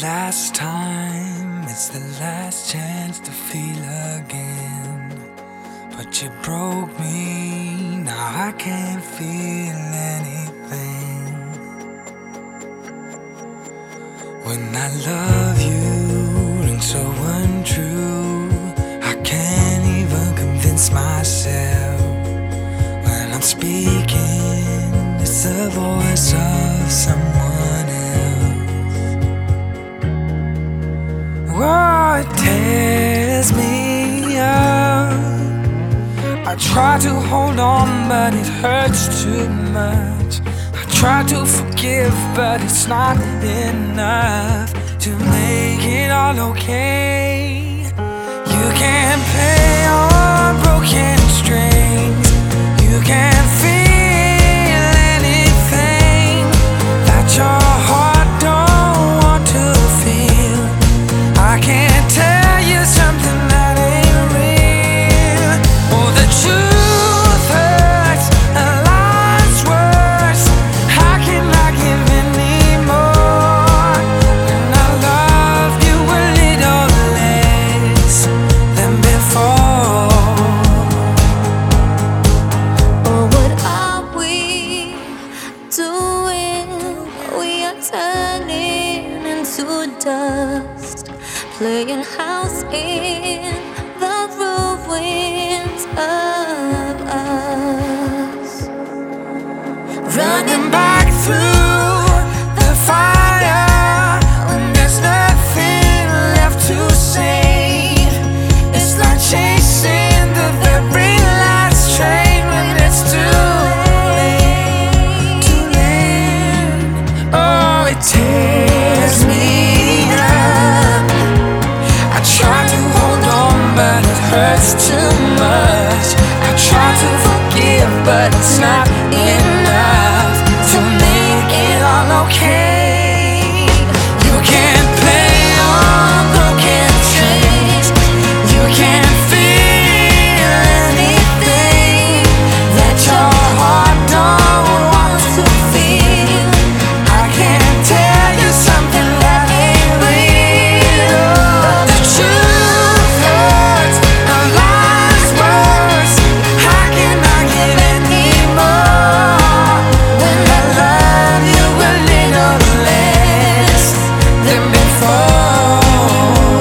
last time, it's the last chance to feel again. But you broke me, now I can't feel anything. When I love you, rings so untrue, I can't even convince myself. When I'm speaking, it's the voice of someone else. Oh, it tears me up. I try to hold on, but it hurts too much. I try to forgive, but it's not enough to make it all okay. You can't play on broken strings. You can't feel anything that your heart don't want to feel. I can't tell you something that ain't real. Oh, the truth hurts, and life's worse. How can I give anymore when I loved you a little less than before? Oh, what are we doing? We are turning into dust, playing house in the ruins of us, Running back through the fire when there's nothing left to save. It's like chasing the very last train when it's too late. Too late. Oh, it tears me up. I try to hold on, but it hurts too much. I try to forgive, but it's not enough to make it all okay. You can't play on broken strings. You can't feel anything that your heart don't want to feel. I can't tell you something that ain't real. The truth hurts, and life's worse. How can I give anymore when I love you a little less than before?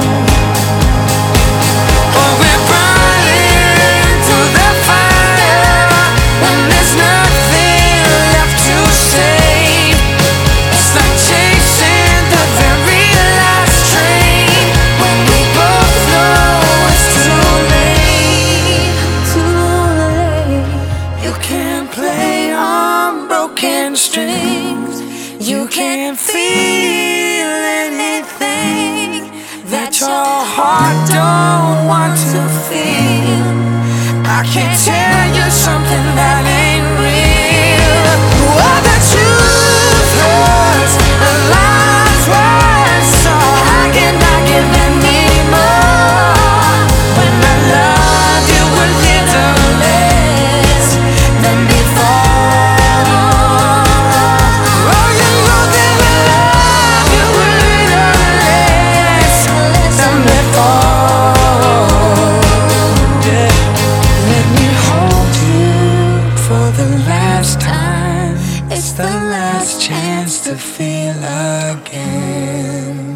Oh, we're burning through the fire when there's nothing left to save. It's like chasing the very last train when we both know it's too late. too late. You can't play on broken strings. You can't feel anything that your heart don't want to feel. I can't tell you something that ain't real. Oh, the truth hurts, and life's worse. So how can I give anymore when I love you a little less than before? Oh, you know that I love you a little less than before. Yeah. Let me hold you for the last time. It's the last chance to feel again.